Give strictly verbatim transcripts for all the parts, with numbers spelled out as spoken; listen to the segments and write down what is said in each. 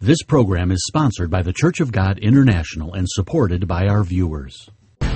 This program is sponsored by the Church of God International and supported by our viewers.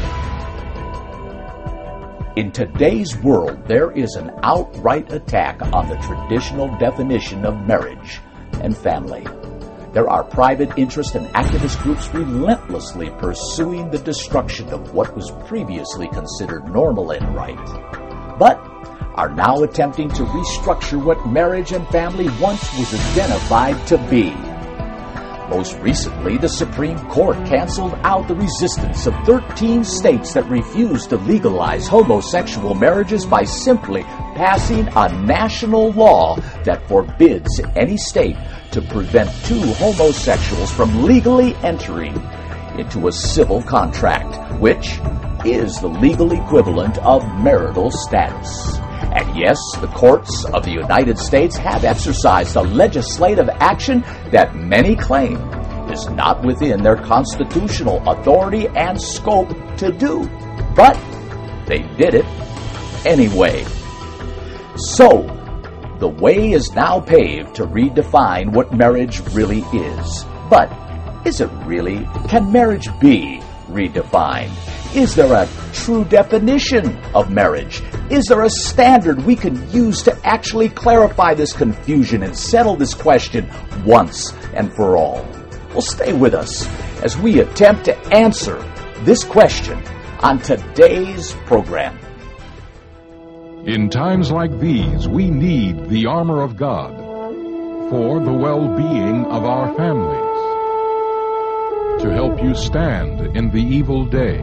In today's world, there is an outright attack on the traditional definition of marriage and family. There are private interest and activist groups relentlessly pursuing the destruction of what was previously considered normal and right, but are now attempting to restructure what marriage and family once was identified to be. Most recently, the Supreme Court canceled out the resistance of thirteen states that refused to legalize homosexual marriages by simply passing a national law that forbids any state to prevent two homosexuals from legally entering into a civil contract, which is the legal equivalent of marital status. And yes, the courts of the United States have exercised a legislative action that many claim is not within their constitutional authority and scope to do. But they did it anyway. So, the way is now paved to redefine what marriage really is. But is it really? Can marriage be redefined? Is there a true definition of marriage? Is there a standard we can use to actually clarify this confusion and settle this question once and for all? Well, stay with us as we attempt to answer this question on today's program. In times like these, we need the armor of God for the well-being of our families, to help you stand in the evil day.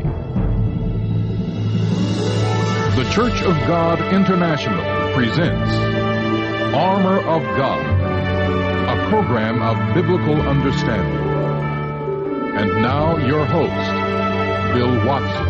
The Church of God International presents Armor of God, a program of biblical understanding. And now your host, Bill Watson.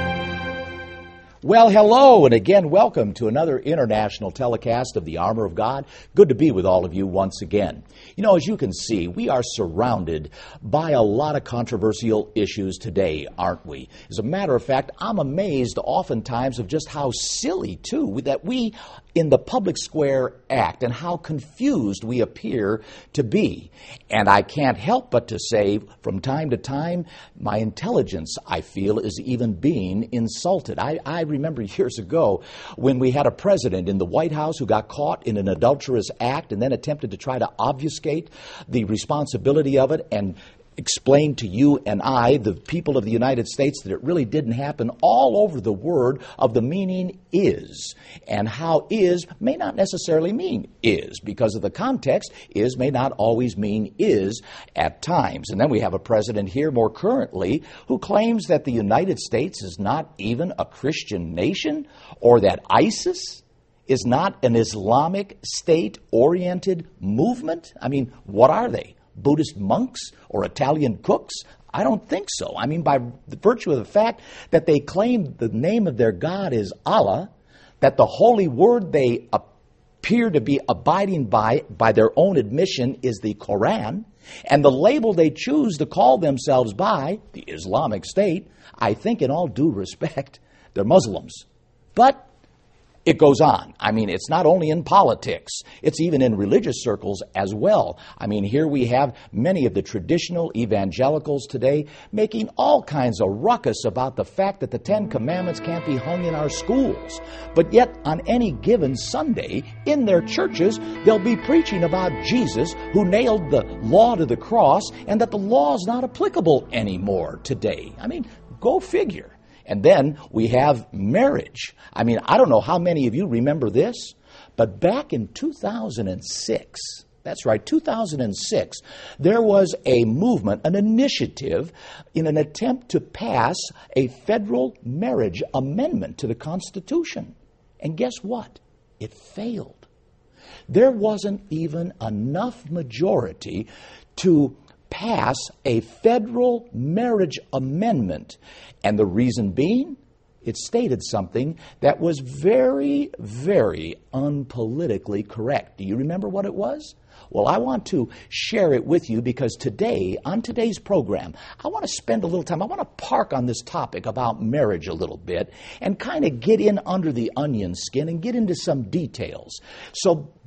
Well, hello, and again, welcome to another international telecast of the Armor of God. Good to be with all of you once again. You know, as you can see, we are surrounded by a lot of controversial issues today, aren't we? As a matter of fact, I'm amazed oftentimes of just how silly, too, that we in the public square act and how confused we appear to be. And I can't help but to say, from time to time, my intelligence, I feel, is even being insulted. I, I remember years ago when we had a president in the White House who got caught in an adulterous act and then attempted to try to obfuscate the responsibility of it and explain to you and I, the people of the United States, that it really didn't happen all over the word of the meaning is, and how is may not necessarily mean is, because of the context. Is may not always mean is at times. And then we have a president here more currently who claims that the United States is not even a Christian nation, or that ISIS is not an Islamic State-oriented movement. I mean, what are they? Buddhist monks or Italian cooks? I don't think so. I mean, by virtue of the fact that they claim the name of their God is Allah, that the holy word they appear to be abiding by, by their own admission, is the Quran, and the label they choose to call themselves by, the Islamic State, I think in all due respect, they're Muslims. But it goes on. I mean, it's not only in politics, it's even in religious circles as well. I mean, here we have many of the traditional evangelicals today making all kinds of ruckus about the fact that the Ten Commandments can't be hung in our schools. But yet, on any given Sunday, in their churches, they'll be preaching about Jesus, who nailed the law to the cross, and that the law is not applicable anymore today. I mean, go figure. And then we have marriage. I mean, I don't know how many of you remember this, but back in two thousand six, that's right, two thousand six, there was a movement, an initiative in an attempt to pass a federal marriage amendment to the Constitution. And guess what? It failed. There wasn't even enough majority to pass a federal marriage amendment. And the reason being, it stated something that was very, very unpolitically correct. Do you remember what it was? Well, I want to share it with you because today, on today's program, I want to spend a little time, I want to park on this topic about marriage a little bit and kind of get in under the onion skin and get into some details. So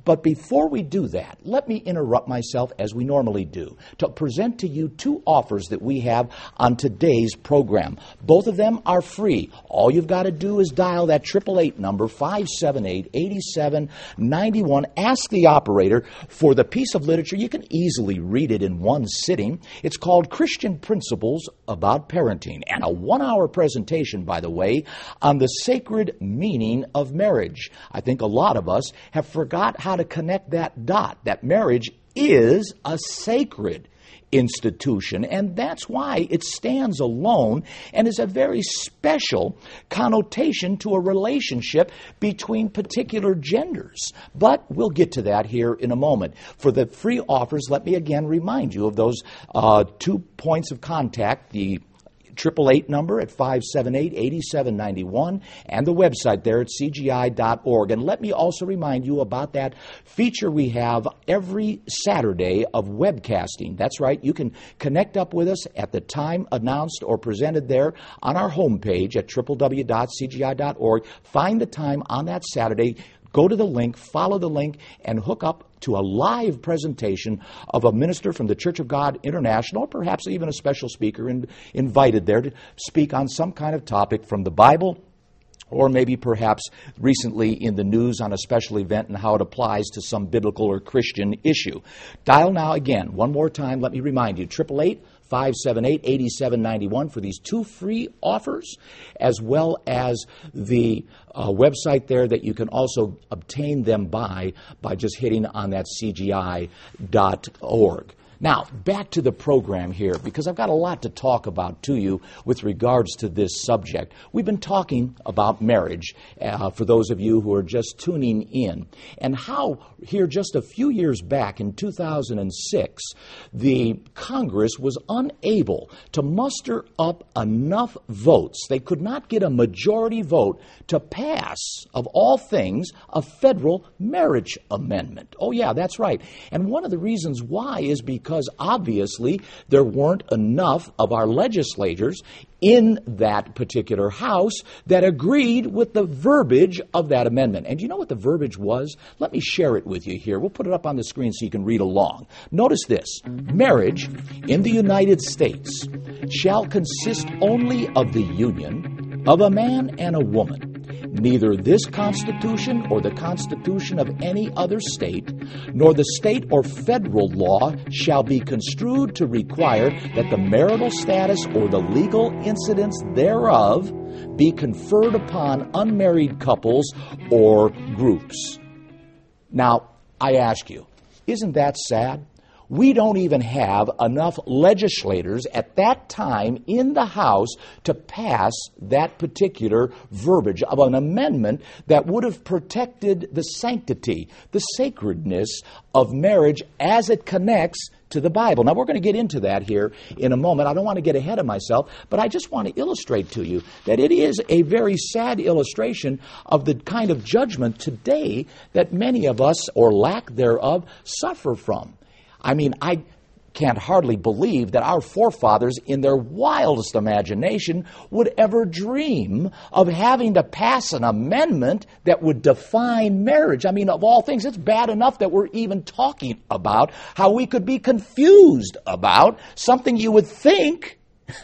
But before we do that, let me interrupt myself as we normally do to present to you two offers that we have on today's program. Both of them are free. All you've got to do is dial that eight eight eight number, five seven eight, eight seven nine one. Ask the operator for the piece of literature. You can easily read it in one sitting. It's called Christian Principles About Parenting, and a one-hour presentation, by the way, on the sacred meaning of marriage. I think a lot of us have forgot how to connect that dot, that marriage is a sacred institution, and that's why it stands alone and is a very special connotation to a relationship between particular genders. But we'll get to that here in a moment. For the free offers, let me again remind you of those uh, two points of contact, the eight eight eight number at five seven eight, eight seven nine one and the website there at c g i dot org. And let me also remind you about that feature we have every Saturday of webcasting. That's right, you can connect up with us at the time announced or presented there on our homepage at w w w dot c g i dot org. Find the time on that Saturday. Go to the link, follow the link, and hook up to a live presentation of a minister from the Church of God International, or perhaps even a special speaker in, invited there to speak on some kind of topic from the Bible, or maybe perhaps recently in the news on a special event and how it applies to some biblical or Christian issue. Dial now again, one more time, let me remind you, eight eight eight, five seven eight, eight seven nine one for these two free offers, as well as the uh, website there that you can also obtain them by, by just hitting on that c g i dot org. Now, back to the program here, because I've got a lot to talk about to you with regards to this subject. We've been talking about marriage, uh, for those of you who are just tuning in, and how here just a few years back in two thousand six, the Congress was unable to muster up enough votes. They could not get a majority vote to pass, of all things, a federal marriage amendment. Oh yeah, that's right. And one of the reasons why is because Because obviously there weren't enough of our legislators in that particular House that agreed with the verbiage of that amendment. And do you know what the verbiage was? Let me share it with you here. We'll put it up on the screen so you can read along. Notice this. Marriage in the United States shall consist only of the union of a man and a woman. Neither this Constitution or the Constitution of any other state, nor the state or federal law shall be construed to require that the marital status or the legal incidence thereof be conferred upon unmarried couples or groups. Now, I ask you, isn't that sad? We don't even have enough legislators at that time in the House to pass that particular verbiage of an amendment that would have protected the sanctity, the sacredness of marriage as it connects to the Bible. Now, we're going to get into that here in a moment. I don't want to get ahead of myself, but I just want to illustrate to you that it is a very sad illustration of the kind of judgment today that many of us, or lack thereof, suffer from. I mean, I can't hardly believe that our forefathers, in their wildest imagination, would ever dream of having to pass an amendment that would define marriage. I mean, of all things, it's bad enough that we're even talking about how we could be confused about something you would think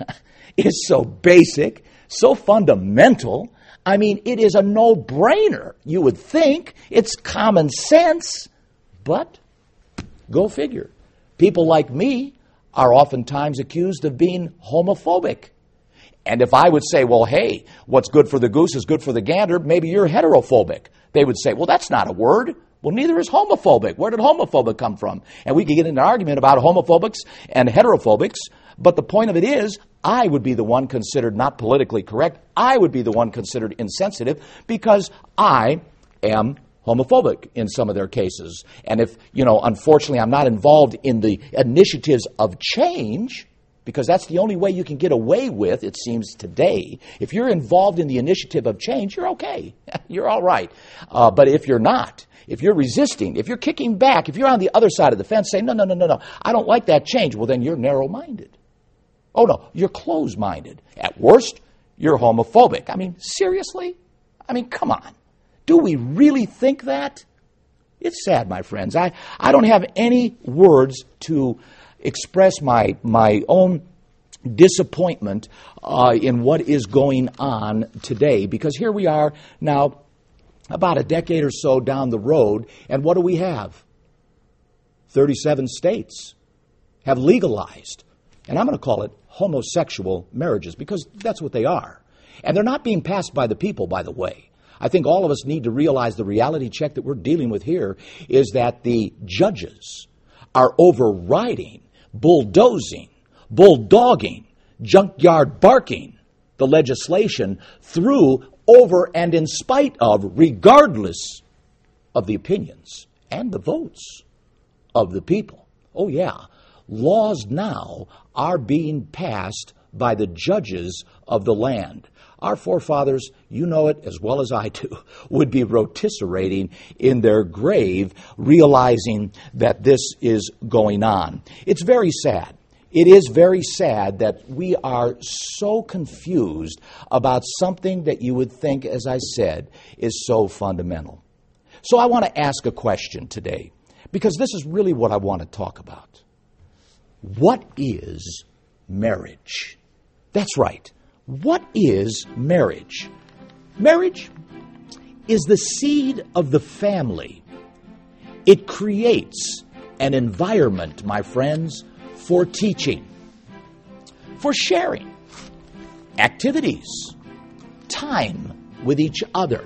is so basic, so fundamental. I mean, it is a no-brainer. You would think it's common sense, but go figure. People like me are oftentimes accused of being homophobic. And if I would say, well, hey, what's good for the goose is good for the gander, maybe you're heterophobic. They would say, well, that's not a word. Well, neither is homophobic. Where did homophobic come from? And we could get into an argument about homophobics and heterophobics, but the point of it is, I would be the one considered not politically correct. I would be the one considered insensitive because I am homophobic in some of their cases. And if, you know, unfortunately I'm not involved in the initiatives of change, because that's the only way you can get away with, it seems today. If you're involved in the initiative of change, you're okay. You're all right. Uh, but if you're not, if you're resisting, if you're kicking back, if you're on the other side of the fence saying, no, no, no, no, no, I don't like that change, well, then you're narrow-minded. Oh, no, you're closed-minded. At worst, you're homophobic. I mean, seriously? I mean, come on. Do we really think that? It's sad, my friends. I, I don't have any words to express my, my own disappointment uh, in what is going on today, because here we are now about a decade or so down the road, and what do we have? thirty-seven states have legalized, and I'm going to call it homosexual marriages, because that's what they are. And they're not being passed by the people, by the way. I think all of us need to realize the reality check that we're dealing with here is that the judges are overriding, bulldozing, bulldogging, junkyard barking the legislation through, over, and in spite of, regardless of the opinions and the votes of the people. Oh yeah, laws now are being passed by the judges of the land. Our forefathers, you know it as well as I do, would be rotisseраting in their grave, realizing that this is going on. It's very sad. It is very sad that we are so confused about something that you would think, as I said, is so fundamental. So I want to ask a question today, because this is really what I want to talk about. What is marriage? That's right. What is marriage? Marriage is the seed of the family. It creates an environment, my friends, for teaching, for sharing, activities, time with each other,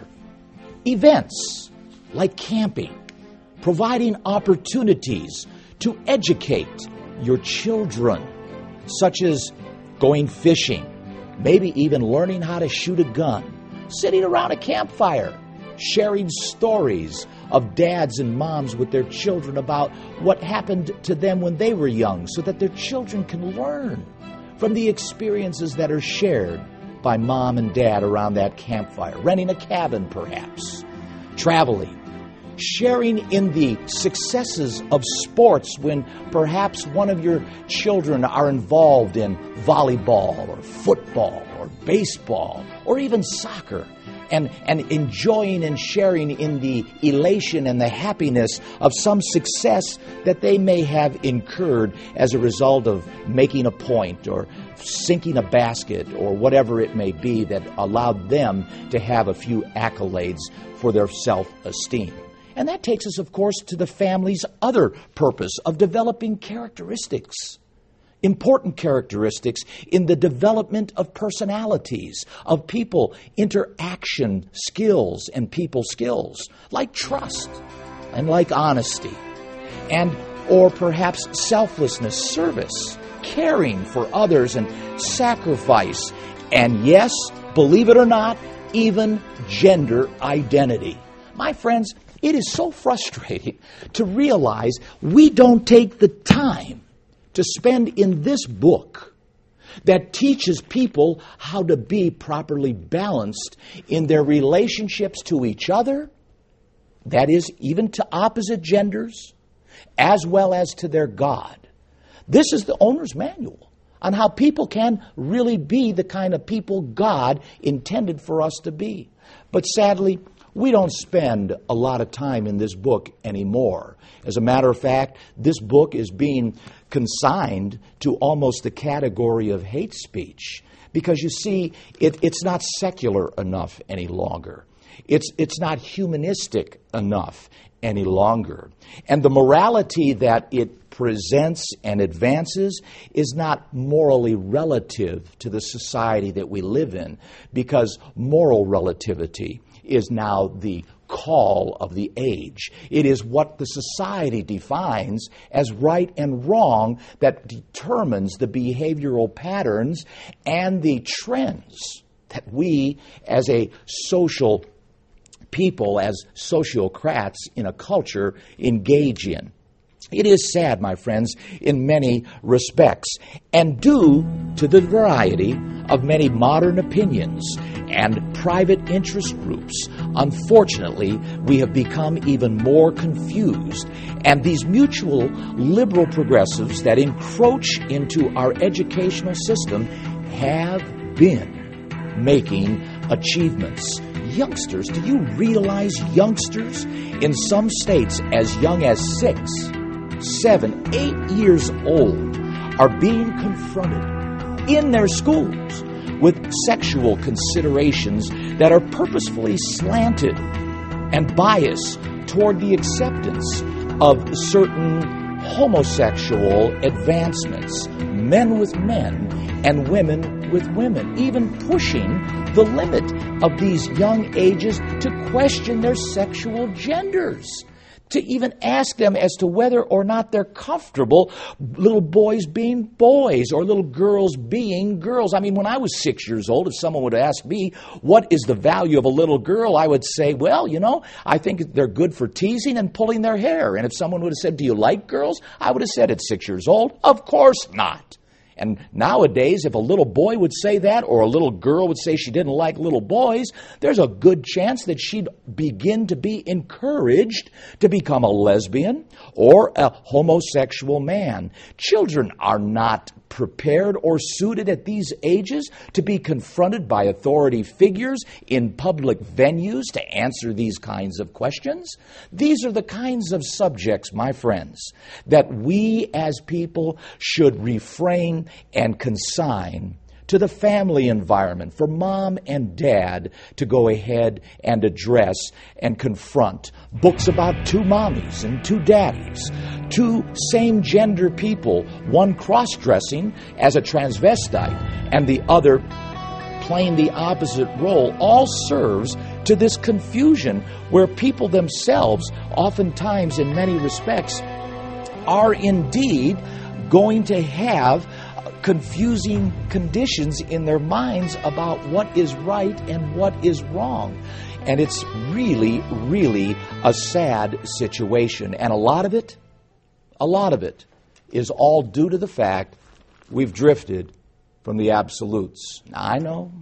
events like camping, providing opportunities to educate your children, such as going fishing, maybe even learning how to shoot a gun, sitting around a campfire, sharing stories of dads and moms with their children about what happened to them when they were young, so that their children can learn from the experiences that are shared by mom and dad around that campfire, renting a cabin perhaps, traveling, sharing in the successes of sports when perhaps one of your children are involved in volleyball or football or baseball or even soccer, and, and enjoying and sharing in the elation and the happiness of some success that they may have incurred as a result of making a point or sinking a basket or whatever it may be that allowed them to have a few accolades for their self-esteem. And that takes us, of course, to the family's other purpose of developing characteristics, important characteristics in the development of personalities, of people, interaction skills and people skills, like trust and like honesty, and or perhaps selflessness, service, caring for others, and sacrifice, and yes, believe it or not, even gender identity. My friends, it is so frustrating to realize we don't take the time to spend in this book that teaches people how to be properly balanced in their relationships to each other, that is, even to opposite genders, as well as to their God. This is the owner's manual on how people can really be the kind of people God intended for us to be. But sadly, we don't spend a lot of time in this book anymore. As a matter of fact, this book is being consigned to almost the category of hate speech, because you see, it, it's not secular enough any longer. It's, it's not humanistic enough any longer. And the morality that it presents and advances is not morally relative to the society that we live in, because moral relativity is now the call of the age. It is what the society defines as right and wrong that determines the behavioral patterns and the trends that we as a social people, as sociocrats in a culture, engage in. It is sad, my friends, in many respects, and due to the variety of many modern opinions and private interest groups, unfortunately, we have become even more confused, and these mutual liberal progressives that encroach into our educational system have been making achievements. youngsters, do you realize youngsters in some states as young as six, seven, eight years old are being confronted in their schools with sexual considerations that are purposefully slanted and biased toward the acceptance of certain homosexual advancements, men with men and women with women, even pushing the limit of these young ages to question their sexual genders, to even ask them as to whether or not they're comfortable little boys being boys or little girls being girls. I mean, when I was six years old, if someone would ask me, what is the value of a little girl? I would say, well, you know, I think they're good for teasing and pulling their hair. And if someone would have said, do you like girls? I would have said at six years old, of course not. And nowadays, if a little boy would say that, or a little girl would say she didn't like little boys, there's a good chance that she'd begin to be encouraged to become a lesbian or a homosexual man. Children are not prepared or suited at these ages to be confronted by authority figures in public venues to answer these kinds of questions. These are the kinds of subjects, my friends, that we as people should refrain and consign to the family environment, for mom and dad to go ahead and address and confront. Books about two mommies and two daddies, two same-gender people, one cross-dressing as a transvestite and the other playing the opposite role, all serves to this confusion where people themselves, oftentimes in many respects, are indeed going to have confusing conditions in their minds about what is right and what is wrong. And it's really, really a sad situation. And a lot of it, a lot of it is all due to the fact we've drifted from the absolutes. Now, I know,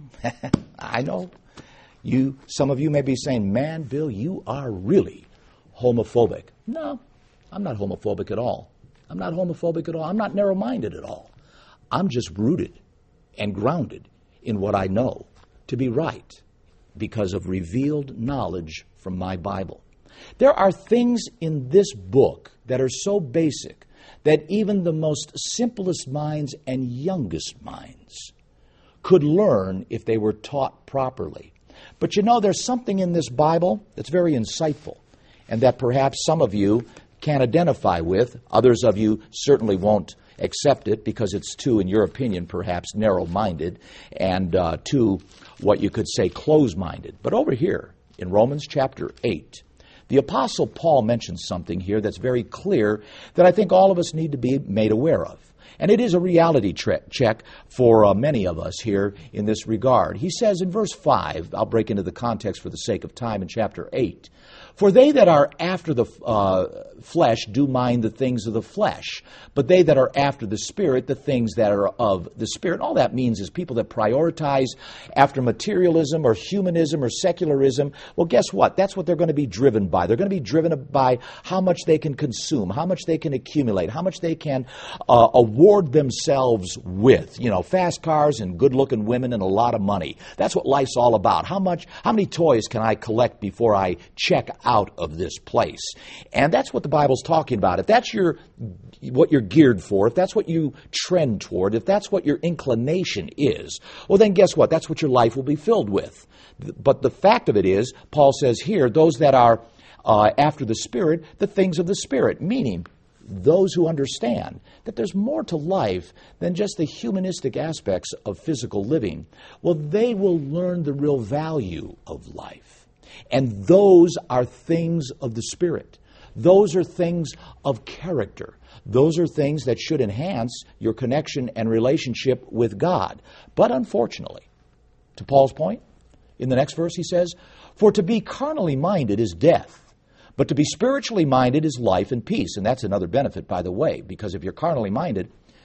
I know. You, some of you may be saying, man, Bill, you are really homophobic. No, I'm not homophobic at all. I'm not homophobic at all. I'm not narrow-minded at all. I'm just rooted and grounded in what I know to be right because of revealed knowledge from my Bible. There are things in this book that are so basic that even the most simplest minds and youngest minds could learn if they were taught properly. But you know, there's something in this Bible that's very insightful and that perhaps some of you can identify with. Others of you certainly won't accept it because it's too, in your opinion, perhaps narrow-minded and uh, too, what you could say, close-minded. But over here in Romans chapter eight, the Apostle Paul mentions something here that's very clear that I think all of us need to be made aware of. And it is a reality tre- check for uh, many of us here in this regard. He says in verse five, I'll break into the context for the sake of time in chapter eight, for they that are after the uh, flesh do mind the things of the flesh, but they that are after the Spirit, the things that are of the Spirit. All that means is people that prioritize after materialism or humanism or secularism, well, guess what? That's what they're going to be driven by. They're going to be driven by how much they can consume, how much they can accumulate, how much they can uh, award themselves with. You know, fast cars and good-looking women and a lot of money. That's what life's all about. How much, how many toys can I collect before I check out of this place? And that's what the Bible's talking about. If that's your what you're geared for, if that's what you trend toward, if that's what your inclination is, well then guess what? That's what your life will be filled with. But the fact of it is, Paul says here, those that are uh, after the Spirit, the things of the Spirit, meaning those who understand that there's more to life than just the humanistic aspects of physical living, well, they will learn the real value of life. And those are things of the Spirit. Those are things of character. Those are things that should enhance your connection and relationship with God. But unfortunately, to Paul's point, in the next verse he says, for to be carnally minded is death, but to be spiritually minded is life and peace. And that's another benefit, by the way, because if you're carnally minded,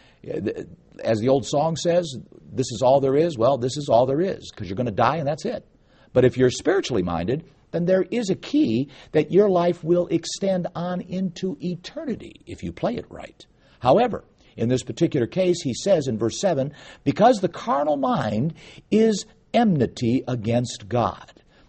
as the old song says, this is all there is. Well, this is all there is, because you're going to die and that's it. But if you're spiritually minded, then there is a key that your life will extend on into eternity if you play it right. However, in this particular case, he says in verse seven, because the carnal mind is enmity against God.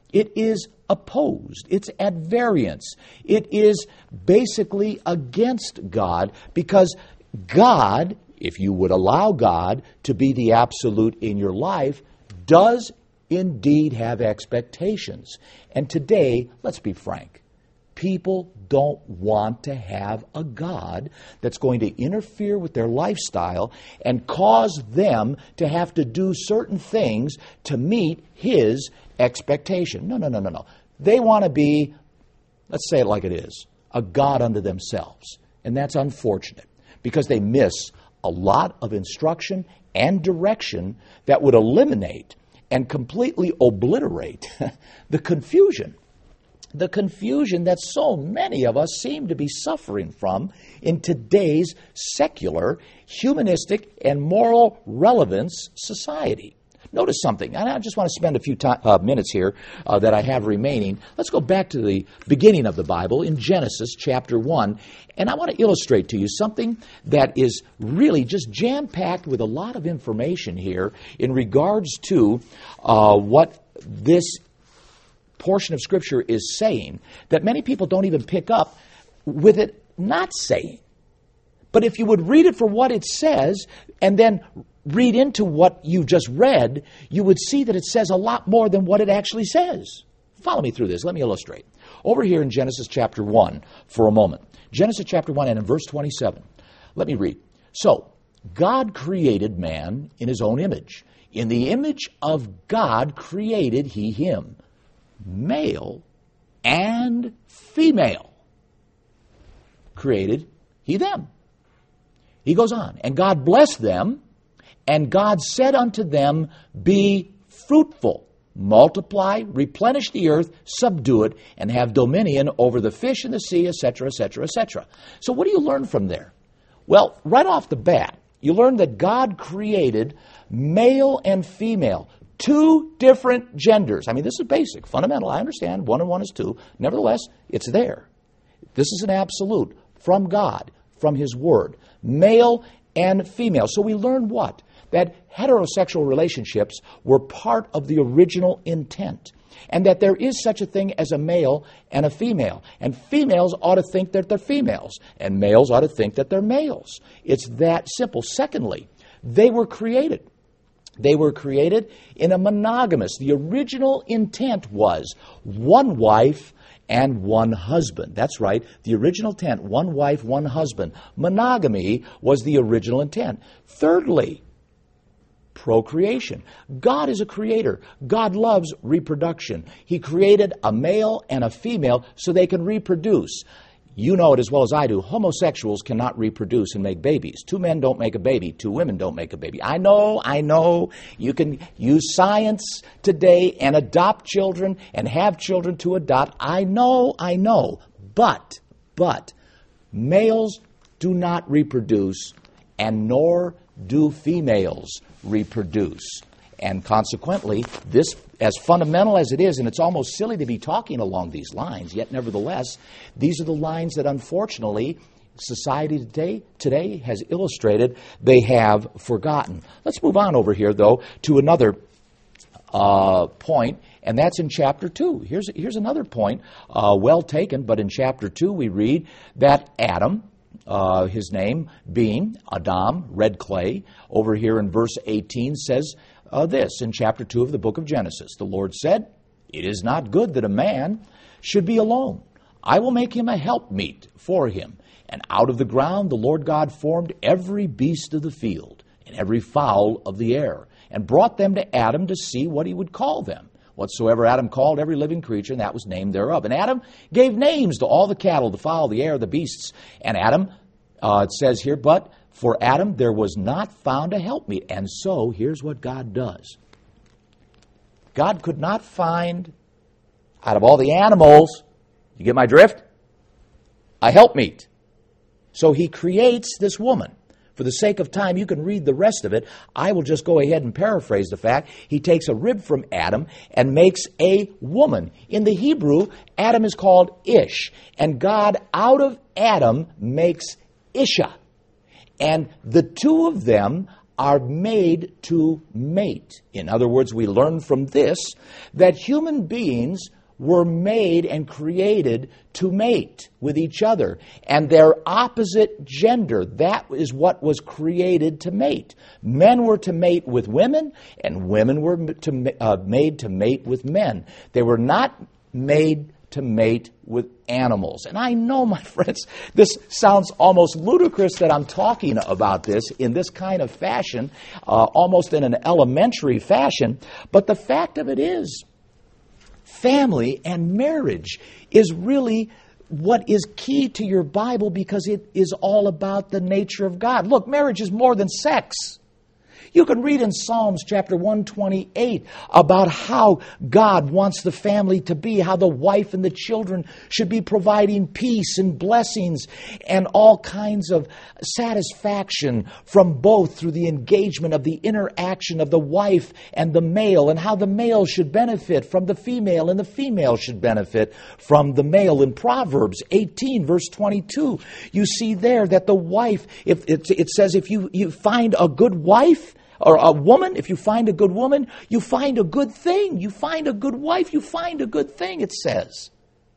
It is opposed. It's at variance. It is basically against God, because God, if you would allow God to be the absolute in your life, does indeed have expectations. And today, let's be frank, people don't want to have a God that's going to interfere with their lifestyle and cause them to have to do certain things to meet His expectation. No, no, no, no, no. They want to be, let's say it like it is, a God unto themselves. And that's unfortunate, because they miss a lot of instruction and direction that would eliminate and completely obliterate the confusion. The confusion that so many of us seem to be suffering from in today's secular, humanistic, and moral relevance society. Notice something, and I just want to spend a few time, uh, minutes here uh, that I have remaining. Let's go back to the beginning of the Bible in Genesis chapter one, and I want to illustrate to you something that is really just jam-packed with a lot of information here in regards to uh, what this portion of Scripture is saying that many people don't even pick up with it not saying. But if you would read it for what it says and then read into what you just read, you would see that it says a lot more than what it actually says. Follow me through this. Let me illustrate. Over here in Genesis chapter one for a moment. Genesis chapter one and in verse twenty-seven. Let me read. So, God created man in His own image. In the image of God created He him. Male and female created He them. He goes on. And God blessed them, and God said unto them, be fruitful, multiply, replenish the earth, subdue it, and have dominion over the fish in the sea, et cetera, et cetera, et cetera. So what do you learn from there? Well, right off the bat, you learn that God created male and female, two different genders. I mean, this is basic, fundamental. I understand one and one is two. Nevertheless, it's there. This is an absolute from God, from His Word. Male and female. So we learn what? That heterosexual relationships were part of the original intent. And that there is such a thing as a male and a female. And females ought to think that they're females. And males ought to think that they're males. It's that simple. Secondly, they were created. They were created in a monogamous. The original intent was one wife and one husband. That's right. The original intent, one wife, one husband. Monogamy was the original intent. Thirdly, procreation. God is a creator. God loves reproduction. He created a male and a female so they can reproduce. You know it as well as I do. Homosexuals cannot reproduce and make babies. Two men don't make a baby. Two women don't make a baby. I know, I know. You can use science today and adopt children and have children to adopt. I know, I know. But, but, males do not reproduce, and nor do females reproduce. And consequently, this, as fundamental as it is, and it's almost silly to be talking along these lines, yet nevertheless, these are the lines that unfortunately society today, today has illustrated they have forgotten. Let's move on over here, though, to another uh, point, and that's in chapter two. Here's, here's another point, uh, well taken, but in chapter two we read that Adam, Uh, his name being Adam, red clay, over here in verse eighteen says uh, this in chapter two of the book of Genesis. The Lord said, it is not good that a man should be alone. I will make him a helpmeet for him. And out of the ground the Lord God formed every beast of the field and every fowl of the air, and brought them to Adam to see what he would call them. Whatsoever Adam called every living creature, and that was named thereof. And Adam gave names to all the cattle, the fowl, the air, the beasts. And Adam, uh, it says here, but for Adam there was not found a helpmeet. And so, here's what God does. God could not find, out of all the animals, you get my drift? A helpmeet. So he creates this woman. For the sake of time, you can read the rest of it. I will just go ahead and paraphrase the fact. He takes a rib from Adam and makes a woman. In the Hebrew, Adam is called Ish. And God, out of Adam, makes Isha. And the two of them are made to mate. In other words, we learn from this that human beings were made and created to mate with each other. And their opposite gender, that is what was created to mate. Men were to mate with women, and women were to, uh, made to mate with men. They were not made to mate with animals. And I know, my friends, this sounds almost ludicrous that I'm talking about this in this kind of fashion, uh, almost in an elementary fashion, but the fact of it is, family and marriage is really what is key to your Bible because it is all about the nature of God. Look, marriage is more than sex. You can read in Psalms chapter one twenty-eight about how God wants the family to be, how the wife and the children should be providing peace and blessings and all kinds of satisfaction from both through the engagement of the interaction of the wife and the male, and how the male should benefit from the female and the female should benefit from the male. In Proverbs eighteen, verse twenty-two, you see there that the wife, if it, it says if you, you find a good wife, or a woman, if you find a good woman, you find a good thing. You find a good wife, you find a good thing, it says.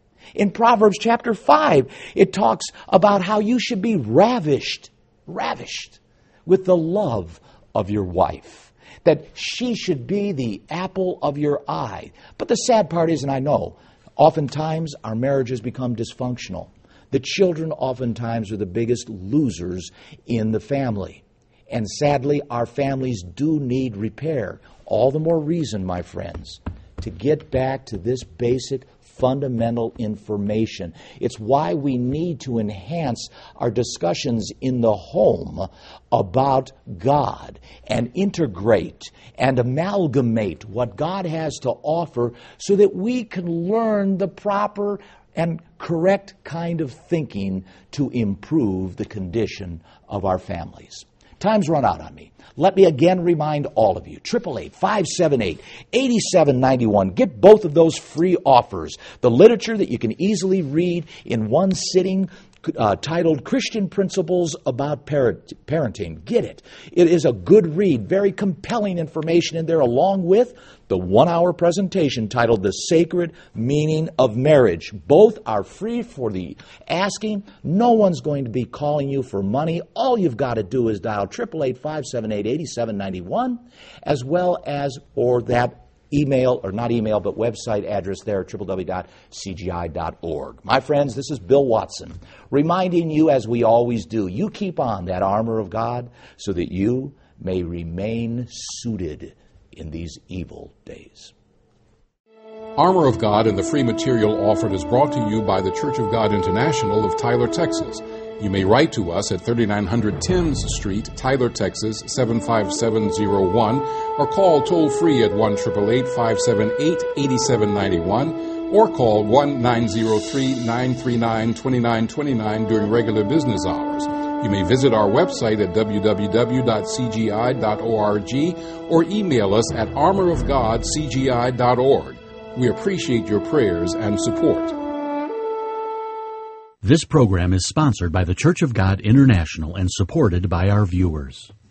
In Proverbs chapter five, it talks about how you should be ravished, ravished with the love of your wife. That she should be the apple of your eye. But the sad part is, and I know, oftentimes our marriages become dysfunctional. The children oftentimes are the biggest losers in the family. And sadly, our families do need repair. All the more reason, my friends, to get back to this basic fundamental information. It's why we need to enhance our discussions in the home about God and integrate and amalgamate what God has to offer so that we can learn the proper and correct kind of thinking to improve the condition of our families. Time's run out on me. Let me again remind all of you, eight eight eight, five seven eight, eight seven nine one. Get both of those free offers. The literature that you can easily read in one sitting, uh, titled Christian Principles About Parent- Parenting. Get it. It is a good read, very compelling information in there, along with the one-hour presentation titled The Sacred Meaning of Marriage. Both are free for the asking. No one's going to be calling you for money. All you've got to do is dial eight eight eight, five seven eight, eight seven nine one, as well as, or that email, or not email, but website address there, w w w dot c g i dot org. My friends, this is Bill Watson, reminding you, as we always do, you keep on that armor of God so that you may remain suited in these evil days. Armor of God and the free material offered is brought to you by the Church of God International of Tyler, Texas. You may write to us at thirty-nine hundred Thames Street, Tyler, Texas, seven five seven zero one, or call toll-free at one eight eight eight, five seven eight, eight seven nine one, or call one nine zero three, nine three nine, two nine two nine during regular business hours. You may visit our website at w w w dot c g i dot org or email us at armor of god c g i dot org. We appreciate your prayers and support. This program is sponsored by the Church of God International and supported by our viewers.